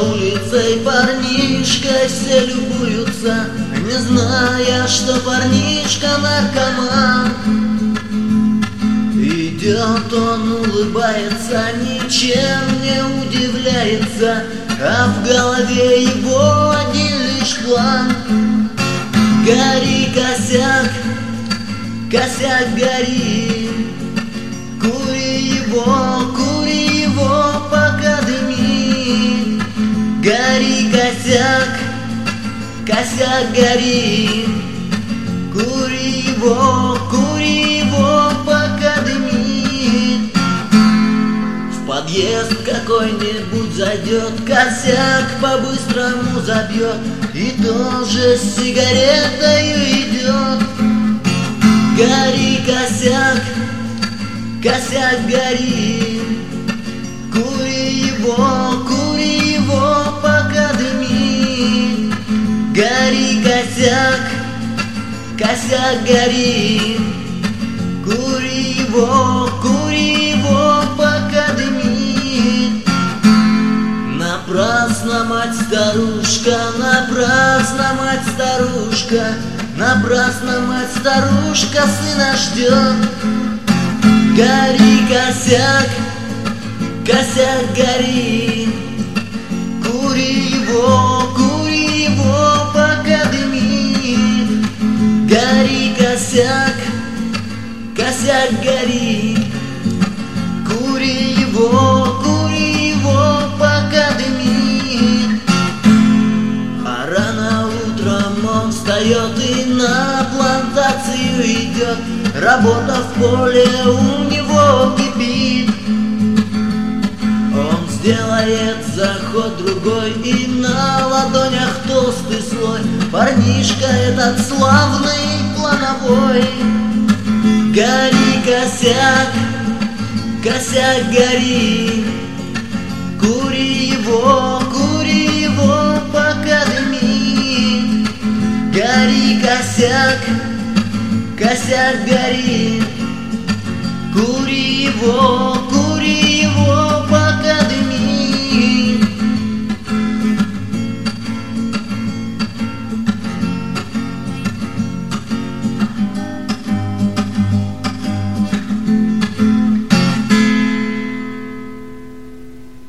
улицей парнишкой все любуются, не зная, что парнишка наркоман. Идет он, улыбается, ничем не удивляется, а в голове его один лишь план. Гори, косяк, косяк, гори, кури его, пока дыми. Гори, косяк, косяк, гори, кури его, пока дыми. В подъезд какой-нибудь зайдет, косяк по-быстрому забьет и тоже с сигаретою идет. Гори, косяк, косяк, гори, кури его, пока дыми. Гори, косяк, косяк, гори, кури его, пока дыми. Напрасно, мать старушка, напрасно, мать старушка, напрасно, мать старушка сына ждет. Гори, косяк, косяк, гори, кури его, пока дыми. Гори, косяк, косяк, гори, кури его, пока дыми. А рано утром он встает и на плантацию идет. Работа в поле у него кипит. Он сделает заход другой, и на ладонях толстый слой. Парнишка этот славный, плановой. Гори, косяк, косяк, гори, кури его, пока дыми. Гори, косяк, косяк, гори, кури его,